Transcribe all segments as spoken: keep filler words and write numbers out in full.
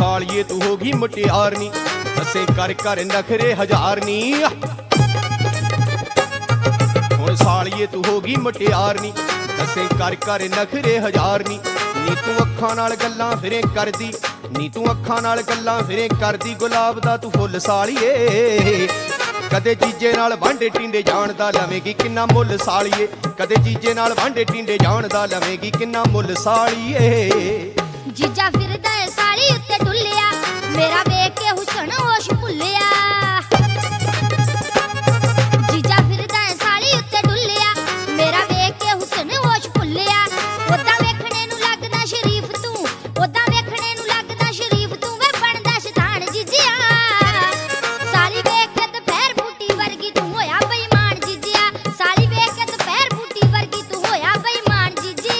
ਸਾਲੀਏ ਤੂੰ ਹੋ ਗਈ ਮੁਟਿਆਰ ਨੀ, ਦੱਸੇ ਕਰ ਕਰ ਨਖਰੇ ਹਜ਼ਾਰ ਨੀ। ਹੁਣ ਸਾਲੀਏ ਤੂੰ ਹੋ ਗਈ ਮੁਟਿਆਰ ਨੀ, ਦੱਸੇ ਕਰ ਕਰ ਨਖਰੇ ਹਜ਼ਾਰ ਨੀ। ਨੀ ਤੂੰ ਅੱਖਾਂ ਨਾਲ ਗੱਲਾਂ ਫਿਰੇ ਕਰਦੀ, ਨੀ ਤੂੰ ਅੱਖਾਂ ਨਾਲ ਗੱਲਾਂ ਫਿਰੇ ਕਰਦੀ, ਗੁਲਾਬ ਦਾ ਤੂੰ ਫੁੱਲ ਸਾਲੀਏ। ਕਦੇ ਜੀਜੇ ਨਾਲ ਵਾਂਡੇ ਟਿੰਡੇ ਜਾਣ ਦਾ ਲਵੇਂਗੀ ਕਿੰਨਾ ਮੁੱਲ ਸਾਲੀਏ, ਕਦੇ ਜੀਜੇ ਨਾਲ ਵਾਂਡੇ ਟਿੰਡੇ ਜਾਣ ਦਾ ਲਵੇਂਗੀ ਕਿੰਨਾ ਮੁੱਲ ਸਾਲੀਏ। ਜੀਜਾ ਫਿਰਦਾ ਏ ਸਾਲੀ ਉੱਤੇ ਡੁੱਲਿਆ, ਮੇਰਾ ਵੇਖ ਕੇ ਹੁਸਨ ਹੋਸ਼ ਭੁੱਲਿਆ। ਜੀਜਾ ਫਿਰਦਾ ਏ ਸਾਲੀ ਉੱਤੇ ਡੁੱਲਿਆ, ਮੇਰਾ ਵੇਖ ਕੇ ਹੁਸਨ ਹੋਸ਼ ਭੁੱਲਿਆ। ਓਦਾਂ ਵੇਖਣੇ ਨੂੰ ਲੱਗਦਾ ਸ਼ਰੀਫ ਤੂੰ, ਓਦਾਂ ਵੇਖਣੇ ਨੂੰ ਲੱਗਦਾ ਸ਼ਰੀਫ ਤੂੰ, ਵੇ ਬਣਦਾ ਸ਼ੈਤਾਨ ਜੀਜਿਆ। ਸਾਲੀ ਵੇਖ ਕੇ ਦੁਪਹਿਰ ਬੂਟੀ ਵਰਗੀ ਤੂੰ ਹੋਇਆ ਬੇਈਮਾਨ ਜੀਜਿਆ, ਸਾਲੀ ਵੇਖ ਕੇ ਦੁਪਹਿਰ ਬੂਟੀ ਵਰਗੀ ਤੂੰ ਹੋਇਆ ਬੇਈਮਾਨ ਜੀਜਿਆ।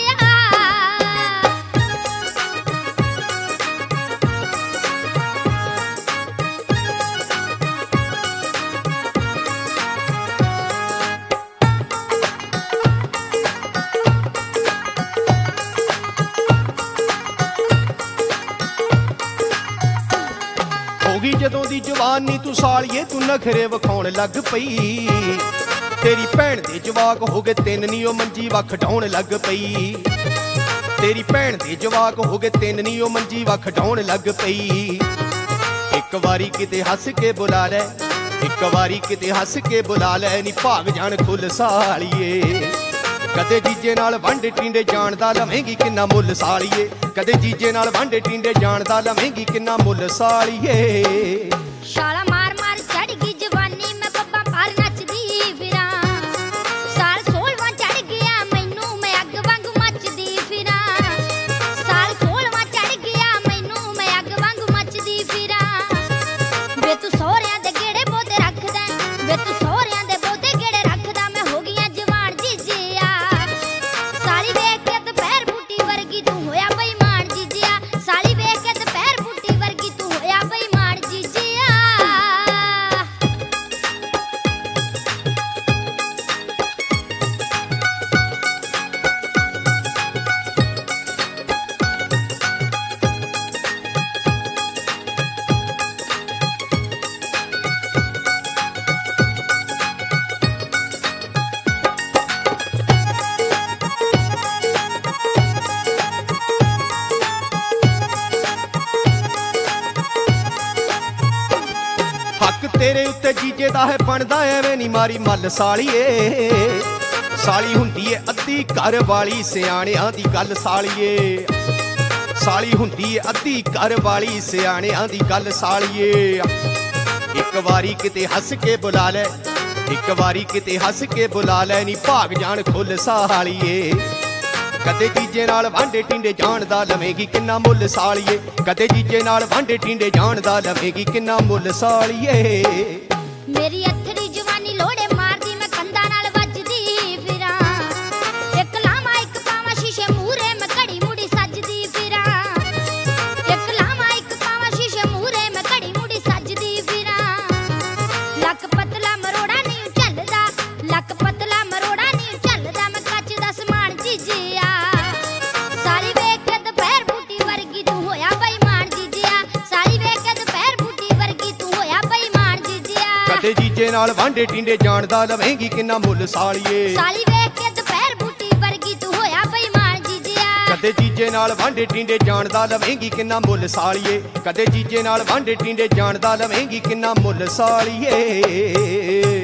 ਹੋਗੀ ਜਦੋਂ ਦੀ ਜਵਾਨੀ ਤੂੰ ਸਾਲੀਏ ਤੂੰ ਨਖਰੇ ਵਿਖਾਉਣ ਲੱਗ ਪਈ। ਤੇਰੀ ਭੈਣ ਦੇ ਜਵਾਕ ਹੋ ਗਏ ਤਿੰਨ ਨੀ ਉਹ ਮੰਜੀ ਵੱਖ ਡਾਉਣ ਲੱਗ ਪਈ। ਤੇਰੀ ਭੈਣ ਦੇ ਜਵਾਕ ਹੋ ਗਏ ਤਿੰਨ ਨੀ ਉਹ ਮੰਜੀ ਵੱਖ ਡਾਉਣ ਲੱਗ ਪਈ। ਇੱਕ ਵਾਰੀ ਕਿਤੇ ਹੱਸ ਕੇ ਬੁਲਾ ਲੈ, ਇੱਕ ਵਾਰੀ ਕਿਤੇ ਹੱਸ ਕੇ ਬੁਲਾ ਲੈ, ਨੀ ਭਾਗ ਜਾਣ ਖੁੱਲ ਸਾਲੀਏ। ਕਦੇ ਜੀਜੇ ਨਾਲ ਵਾਂਡੇ ਟਿੰਡੇ ਜਾਣ ਦਾ ਲਵੇਂਗੀ ਕਿੰਨਾ ਮੁੱਲ ਸਾਲੀਏ, ਕਦੇ ਜੀਜੇ ਨਾਲ ਵਾਂਡੇ ਟਿੰਡੇ ਜਾਣ ਦਾ ਲਵੇਂਗੀ ਕਿੰਨਾ ਮੁੱਲ ਸਾਲੀਏ। ਛਾਲਾ ਮਾਰ ਮਾਰ ਚੜ ਗਈ ਜਵਾਨੀ, ਮੈਂ ਬੱਬਾਂ ਪਾਰ ਨੱਚਦੀ ਫਿਰਾਂ। ਸਾਲ ਸੋਲਵਾਂ ਚੜ ਗਿਆ ਮੈਨੂੰ, ਮੈਂ ਅੱਗ ਵਾਂਗੂ ਮੱਚਦੀ ਫਿਰਾਂ। ਸਾਲ ਸੋਲਵਾਂ ਚੜ ਗਿਆ ਮੈਨੂੰ, ਮੈਂ ਅੱਗ ਵਾਂਗੂ ਮੱਚਦੀ ਫਿਰਾਂ। ਵੇ ਤੂੰ ਸਹੁਰਿਆਂ ਦੇ ਗੇੜੇ ਬਹੁਤੇ ਰੱਖਦਾ, ਵੇ ਤੂੰ ਸਹੁਰਿਆਂ ਦੇ ਬਹੁਤੇ ਗੇੜੇ ਰੱਖਦਾ, ਮੈਂ ਹੋ ਗਈਆਂ ਜਵਾਨ ਜੀਜਿਆ। ਸਾਲੀ ਵੇਖ ਕੇ ਦੁਪਹਿਰ ਬੂਟੀ ਵਰਗੀ ਤੂੰ ਹੋਇਆ ਬੇਈਮਾਨ ਜੀਜਿਆ, ਸਾਲੀ ਵੇਖ ਕੇ ਦੁਪਹਿਰ ਬੂਟੀ ਵਰਗੀ ਤੂੰ ਹੋਇਆ ਬੇਈਮਾਨ ਜੀਜਿਆ। ਹੱਕ ਤੇਰੇ ਉੱਤੇ ਜੀਜੇ ਦਾ ਹੈ ਬਣਦਾ ਐਵੇਂ ਨੀ ਮਾਰੀ ਮੱਲ ਸਾਲੀਏ। ਸਾਲੀ ਹੁੰਦੀ ਏ ਅੱਧੀ ਘਰ ਵਾਲੀ ਸਿਆਣਿਆਂ ਦੀ ਗੱਲ ਸਾਲੀਏ। ਸਾਲੀ ਹੁੰਦੀ ਏ ਅੱਧੀ ਘਰ ਵਾਲੀ ਸਿਆਣਿਆਂ ਦੀ ਗੱਲ ਸਾਲੀਏ। ਇੱਕ ਵਾਰੀ ਕਿਤੇ ਹੱਸ ਕੇ ਬੁਲਾ ਲੈ, ਇੱਕ ਵਾਰੀ ਕਿਤੇ ਹੱਸ ਕੇ ਬੁਲਾ ਲੈ, ਨੀ ਭਾਗ ਜਾਣ ਖੁੱਲ ਸਾਲੀਏ। ਕਦੇ ਜੀਜੇ ਨਾਲ ਵਾਂਡੇ ਟਿੰਡੇ ਜਾਣ ਦਾ ਲਵੇਂਗੀ ਕਿੰਨਾ ਮੁੱਲ ਸਾਲੀਏ, ਕਦੇ ਜੀਜੇ ਨਾਲ ਵਾਂਡੇ ਟਿੰਡੇ ਜਾਣ ਦਾ ਲਵੇਂਗੀ ਕਿੰਨਾ ਮੁੱਲ ਸਾਲੀਏ। ਮੇਰੀ ਅਥਰੀ ਜਵਾਨੀ ਲੋੜੇ ਮਾਰਦੀ, ਮੈਂ ਕੰਧਾਂ ਨਾਲ ਵੱਜਦੀ ਫਿਰਾਂ। ਇੱਕ ਲਾਵਾਂ ਇੱਕ ਪਾਵਾਂ ਸ਼ੀਸ਼ੇ ਮੂਹਰੇ, ਮੈਂ ਘੜੀ ਮੁੜੀ ਸੱਜਦੀ ਫਿਰਾਂ। ਇੱਕ ਲਾਵਾਂ ਇੱਕ ਪਾਵਾਂ ਸ਼ੀਸ਼ੇ ਮੂਹਰੇ, ਮੈਂ ਘੜੀ ਮੁੜੀ ਸੱਜਦੀ ਫਿਰਾਂ। ਲੱਕ ਪਤਲਾ ਮਰੋੜਾ ਨਹੀਂ ਝੱਲਦਾ, ਲੱਕ ਪਤਲਾ ਮਰੋੜਾ ਨਹੀਂ ਝੱਲਦਾ, ਮੈਂ ਕੱਚ ਦਾ ਸਮਾਨ ਜੀਜਿਆ। ਸਾਲੀ ਵੇਖ ਕੇ ਦੁਪਹਿਰ ਬੂਟੀ ਵਰਗੀ ਤੂੰ ਹੋਇਆ ਬੇਈਮਾਨ ਜੀਜਿਆ, ਸਾਲੀ ਵੇਖ ਕੇ ਦੁਪਹਿਰ ਬੂਟੀ ਵਰਗੀ ਤੂੰ ਹੋਇਆ ਬੇਈਮਾਨ ਜੀਜਿਆ। ਕਦੇ ਜੀਜੇ ਨਾਲ ਵਾਂਡੇ ਟਿੰਡੇ ਜਾਣ ਦਾ ਲਵੇਂਗੀ ਕਿੰਨਾ ਮੁੱਲ ਸਾਲੀਏ। ਸਾਲੀ ਵੇਖ ਕੇ ਦੁਪਹਿਰ ਬੂਟੀ ਵਰਗੀ ਤੂੰ ਹੋਇਆ ਬੇਈਮਾਨ ਜੀਜਿਆ। ਕਦੇ ਜੀਜੇ ਨਾਲ ਵਾਂਡੇ ਟਿੰਡੇ ਜਾਣ ਦਾ ਲਵੇਂਗੀ ਕਿੰਨਾ ਮੁੱਲ ਸਾਲੀਏ, ਕਦੇ ਜੀਜੇ ਨਾਲ ਵਾਂਡੇ ਟਿੰਡੇ ਜਾਣ ਦਾ ਲਵੇਂਗੀ ਕਿੰਨਾ ਮੁੱਲ ਸਾਲੀਏ।